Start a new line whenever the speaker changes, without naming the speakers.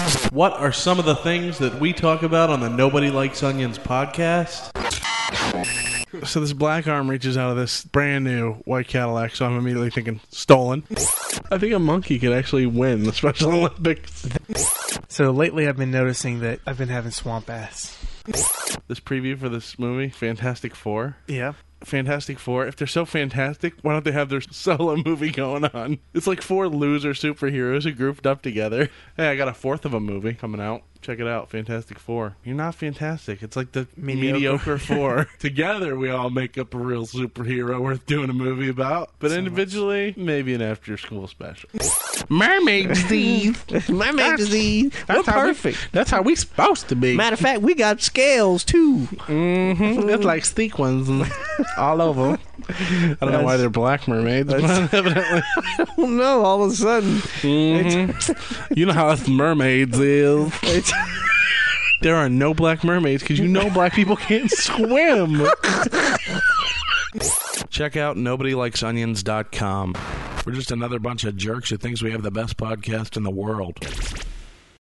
What are some of the things that we talk about on the Nobody Likes Onions podcast? So this black arm reaches out of this brand new white Cadillac, so I'm immediately thinking stolen. I think a monkey could actually win the Special Olympics.
So lately I've been noticing that I've been having swamp ass.
This preview for this movie, Fantastic Four.
Yeah.
Fantastic Four, if they're so fantastic, why don't they have their solo movie going on? It's like four loser superheroes who grouped up together. Hey, I got a fourth of a movie coming out. Check it out, Fantastic Four. You're not fantastic. It's like the mediocre four. Together, we all make up a real superhero worth doing a movie about. But individually, maybe an after-school special.
Mermaid disease.
Mermaid disease.
That's perfect. That's how we supposed to be.
Matter of fact, we got scales too.
Mm-hmm. It's like sequins all over.
I don't know why they're black mermaids, but evidently.
I don't know. All of a sudden,
You know how us mermaids is. There are no black mermaids because you know black people can't swim. Check out NobodyLikesOnions.com. We're just another bunch of jerks who thinks we have the best podcast in the world.